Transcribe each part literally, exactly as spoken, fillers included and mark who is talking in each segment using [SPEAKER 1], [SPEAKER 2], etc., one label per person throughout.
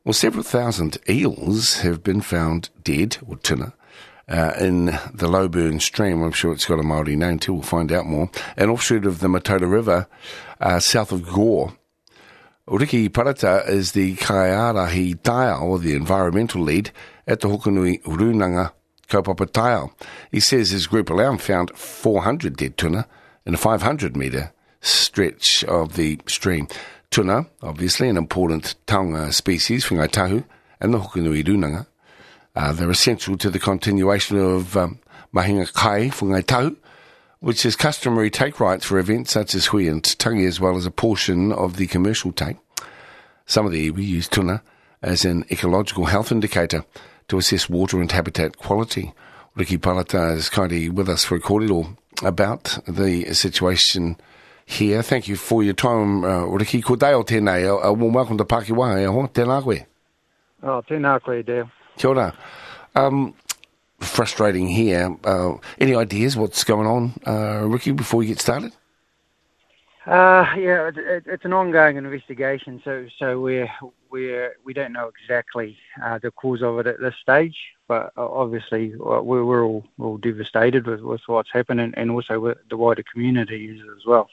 [SPEAKER 1] Well, several thousand eels have been found dead, or tuna, uh, in the Lowburn stream. I'm sure it's got a Māori name too, we'll find out more. An offshoot of the Matoda River, uh, south of Gore. Riki Parata is the Kaiarahi Taiao, or the environmental lead, at the Hokonui Runanga Kaupapa Taiao. He says his group alone found four hundred dead tuna in a five hundred metre stretch of the stream. Tuna, obviously, an important taonga species, whangai tahu, and the Hokonui Runanga. Uh, they're essential to the continuation of um, mahinga kai, whangai tahu, which is customary take rights for events such as hui and tangi, as well as a portion of the commercial take. Some of the iwi use tuna as an ecological health indicator to assess water and habitat quality. Riki Parata is kindly with us for a kōrero about the situation here. Thank you for your time, uh, Riki. Ko deo tēnei. A warm welcome to Pakiwa. E ho, tēnā koe.
[SPEAKER 2] Oh, tēnā koe, Dale.
[SPEAKER 1] Kia ora. Um, frustrating here. Uh, any ideas what's going on, uh, Riki, before we get started?
[SPEAKER 2] Uh, yeah, it, it, it's an ongoing investigation, so so we're we're we don't know exactly uh, the cause of it at this stage. But uh, obviously, uh, we're, we're all we're all devastated with, with what's happened, and, and also with the wider community as well.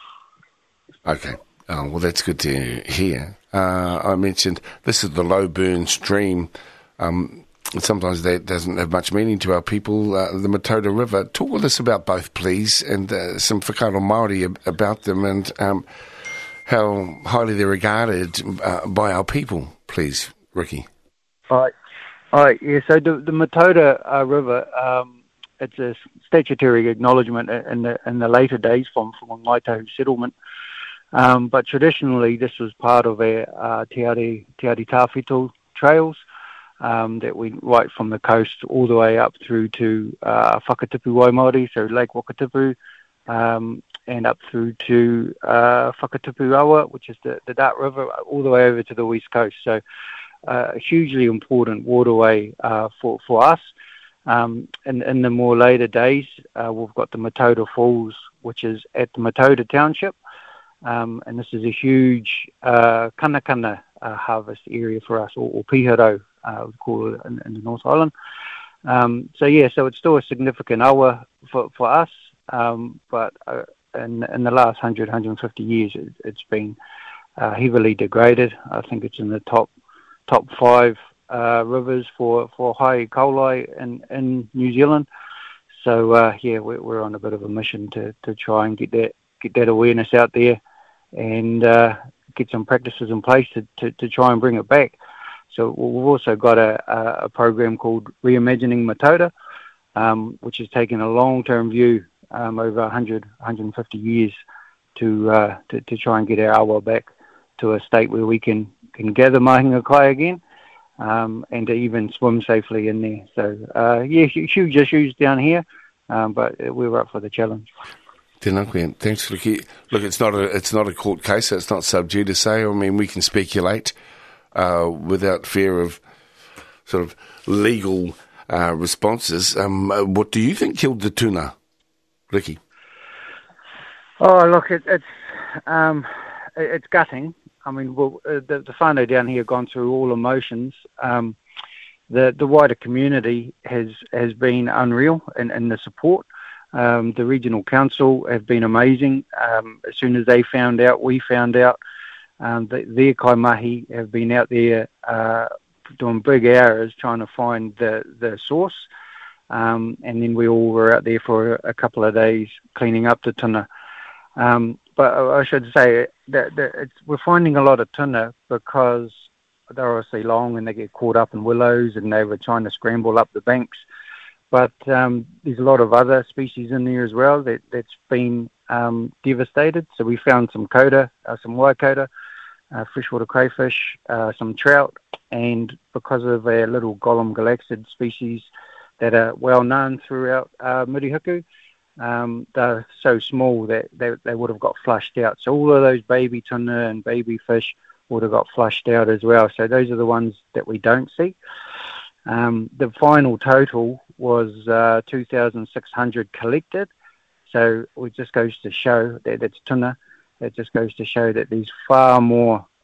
[SPEAKER 1] Okay. Oh, well, that's good to hear. Uh, I mentioned this is the Lowburn stream. Um, Sometimes that doesn't have much meaning to our people. Uh, the Matoda River. Talk with us about both, please, and uh, some whakaaro Māori ab- about them, and um, how highly they're regarded uh, by our people, please, Riki.
[SPEAKER 2] Right. All right. Yeah. So the, the Matoda uh, River, um, it's a statutory acknowledgement in the in the later days from from Ngaitahu settlement. Um, but traditionally, this was part of our uh, Te Ari Te Ari Tawhito trails. Um, that we right from the coast all the way up through to uh, Whakatipu Waimāori, so Lake Wakatipu, um, and up through to uh, Whakatipu Awa, which is the, the Dark River, all the way over to the west coast. So uh, a hugely important waterway uh, for, for us. Um, in, in the more later days, uh, we've got the Matoda Falls, which is at the Matoda Township, um, and this is a huge uh, kanakana uh, harvest area for us, or, or piharo, Uh, we call it in, in the North Island. Um, so yeah, so it's still a significant awa for, for us, um, but uh, in, in the last one hundred, one hundred fifty years, it, it's been uh, heavily degraded. I think it's in the top top five uh, rivers for, for high kaulai in, in New Zealand. So uh, yeah, we're, we're on a bit of a mission to, to try and get that get that awareness out there, and uh, get some practices in place to, to, to try and bring it back. So we've also got a, a program called Reimagining Matoda, um, which has taken a long-term view um, over one hundred, one hundred fifty years to, uh, to to try and get our awa back to a state where we can, can gather mahinga kai again, um, and to even swim safely in there. So uh, yeah, huge issues down here, um, but we're up for the challenge.
[SPEAKER 1] Thanks, Riki. Look, it's not a it's not a court case. So it's not sub judice. I mean, we can speculate Uh, without fear of sort of legal uh, responses. Um, uh, what do you think killed the tuna, Riki?
[SPEAKER 2] Oh, look, it, it's um, it, it's gutting. I mean, well, uh, the, the whānau down here have gone through all emotions. Um, the the wider community has has been unreal in, in the support. Um, the regional council have been amazing. Um, as soon as they found out, we found out. Um, the, their kaimahi have been out there uh, doing big hours trying to find the, the source. Um, and then we all were out there for a couple of days cleaning up the tuna. Um, but I should say that, that it's, we're finding a lot of tuna because they're obviously long and they get caught up in willows and they were trying to scramble up the banks. But um, there's a lot of other species in there as well that, that's been um, devastated. So we found some koda, uh, some waikato, Uh, freshwater crayfish, uh, some trout, and because of our little golem galaxid species that are well known throughout uh, Murihuku, um, they're so small that they, they would have got flushed out. So all of those baby tuna and baby fish would have got flushed out as well. So those are the ones that we don't see. Um, the final total was uh, two thousand six hundred collected. So it just goes to show that it's tuna. It just goes to show that there's far more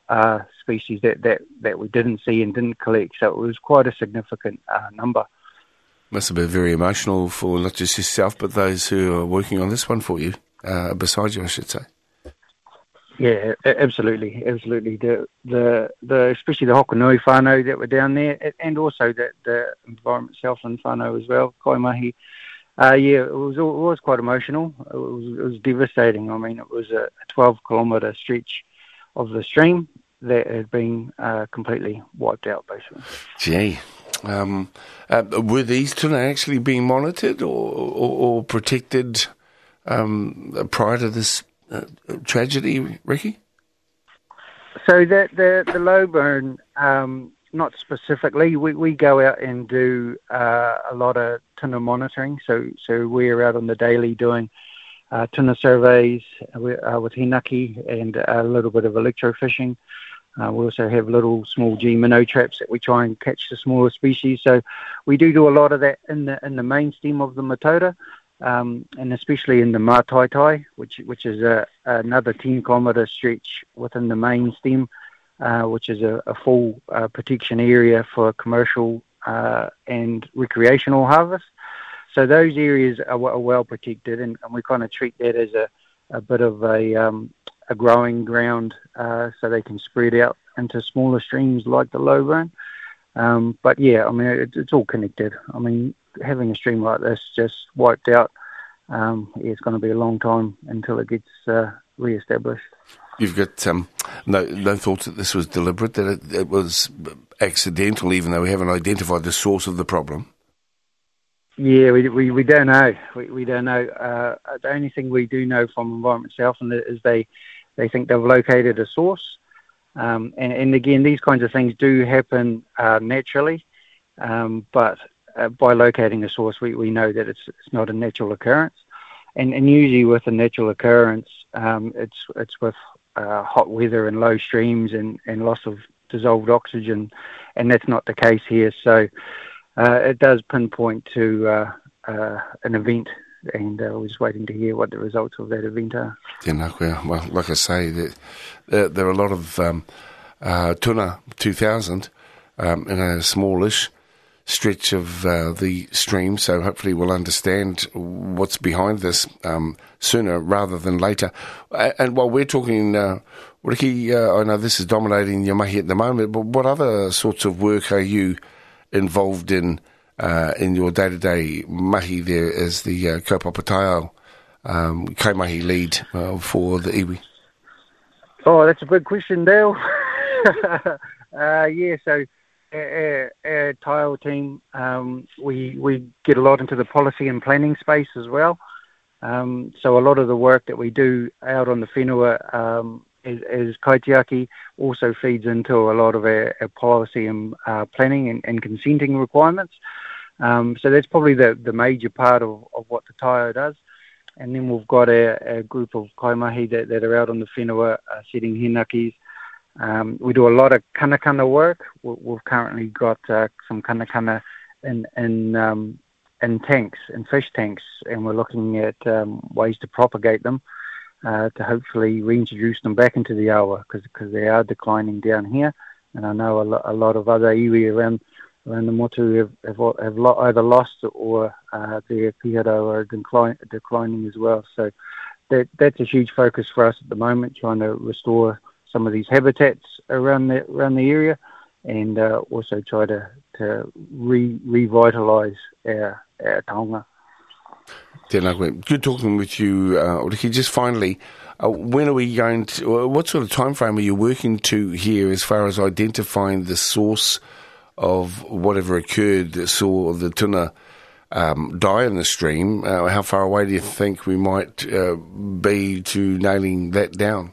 [SPEAKER 2] uh, species that, that, that we didn't see and didn't collect. So it was quite a significant uh, number.
[SPEAKER 1] Must have been very emotional for not just yourself, but those who are working on this one for you, uh, beside you, I should say.
[SPEAKER 2] Yeah, absolutely, absolutely. The the the especially the Hokonui whānau that were down there, and also the the Environment Southland whānau as well, Kaimahi. Uh, yeah, it was it was quite emotional. It was it was devastating. I mean, it was a twelve kilometre stretch of the stream that had been uh, completely wiped out, basically.
[SPEAKER 1] Gee. Um, uh, were these tuna actually being monitored or, or, or protected um, prior to this uh, tragedy, Ricky?
[SPEAKER 2] So the the, the Lowburn, um, not specifically, we, we go out and do uh, a lot of tuna monitoring. So so we're out on the daily doing uh, tuna surveys uh, with hinaki and a little bit of electrofishing. Uh, we also have little small G minnow traps that we try and catch the smaller species. So we do do a lot of that in the in the main stem of the Matoda, um, and especially in the Mātaitai, which which is a, another ten kilometre stretch within the main stem, uh, which is a, a full uh, protection area for commercial uh, and recreational harvest. So those areas are, are well protected, and, and we kind of treat that as a, a bit of a um, a growing ground, uh, so they can spread out into smaller streams like the Lowburn. Um, but yeah, I mean, it, it's all connected. I mean, having a stream like this just wiped out, um, yeah, it's going to be a long time until it gets uh, re-established.
[SPEAKER 1] You've got um, no, no thoughts that this was deliberate, that it, it was accidental, even though we haven't identified the source of the problem?
[SPEAKER 2] Yeah, we we, we don't know. We, we don't know. Uh, the only thing we do know from Environment Southland is they They think they've located a source. Um, and, and again, these kinds of things do happen uh, naturally. Um, but uh, by locating a source, we, we know that it's it's not a natural occurrence. And, and usually with a natural occurrence, um, it's it's with uh, hot weather and low streams and, and loss of dissolved oxygen. And that's not the case here. So uh, it does pinpoint to uh, uh, an event. And uh, we're just waiting to hear what the results of that event are.
[SPEAKER 1] Yeah, well, like I say, there, there are a lot of um, uh, tuna two thousand um, in a smallish stretch of uh, the stream, so hopefully we'll understand what's behind this um, sooner rather than later. Uh, and while we're talking, uh, Ricky, uh, I know this is dominating your mahi at the moment, but what other sorts of work are you involved in Uh, in your day-to-day mahi there as the uh, kaupapa taiao um, kaimahi lead uh, for the iwi?
[SPEAKER 2] Oh, that's a big question, Dale. uh, yeah, so our, our taiao team, um, we we get a lot into the policy and planning space as well. Um, so a lot of the work that we do out on the whenua um, as, as kaitiaki also feeds into a lot of our, our policy and uh, planning and, and consenting requirements. Um, so that's probably the, the major part of, of what the taiao does. And then we've got a, a group of kaimahi that, that are out on the whenua uh, setting hinakis. Um, we do a lot of kanakana work. We've currently got uh, some kanakana in in, um, in tanks, in fish tanks, and we're looking at um, ways to propagate them uh, to hopefully reintroduce them back into the awa, because they are declining down here. And I know a, lo- a lot of other iwi around around the motu have, have, have lo- either lost or uh, their pihara are decline, declining as well. So that that's a huge focus for us at the moment, trying to restore some of these habitats around the around the area, and uh, also try to to re revitalise our our taonga.
[SPEAKER 1] Tēnā koe. Good talking with you, uh, Ricky. Just finally, uh, when are we going to? What sort of time frame are you working to here as far as identifying the source of whatever occurred that saw the tuna um, die in the stream? Uh, how far away do you think we might uh, be to nailing that down?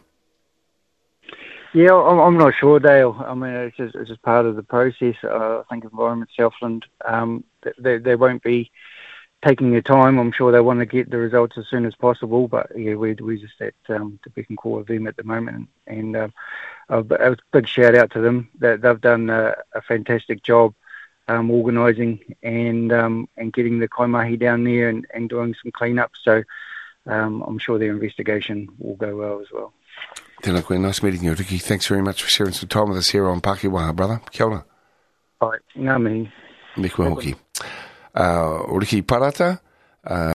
[SPEAKER 2] Yeah, I'm, I'm not sure, Dale. I mean, it's just, it's just part of the process. Uh, I think Environment Southland, um, they, they won't be taking their time. I'm sure they want to get the results as soon as possible, but yeah, we're, we're just at um, the beck and call of them at the moment. And uh, a, a big shout out to them. That they've done a, a fantastic job um, organising and um, and getting the kaimahi down there and, and doing some clean up. So um, I'm sure their investigation will go well as well.
[SPEAKER 1] Tēnā koe, nice meeting you, Ricky. Thanks very much for sharing some time with us here on Pakiwaha, brother. Kia ora.
[SPEAKER 2] Ai, ngā mihi.
[SPEAKER 1] Me koe hoki. Uh, Ricky Parata, uh,